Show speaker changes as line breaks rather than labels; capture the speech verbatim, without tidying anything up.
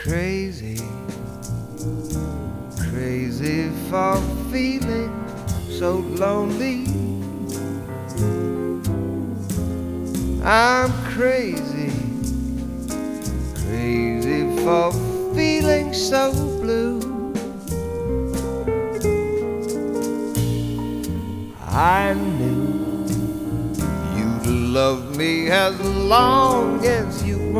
crazy, crazy for feeling so lonely. I'm crazy, crazy for feeling so blue. I knew you'd love me as long as you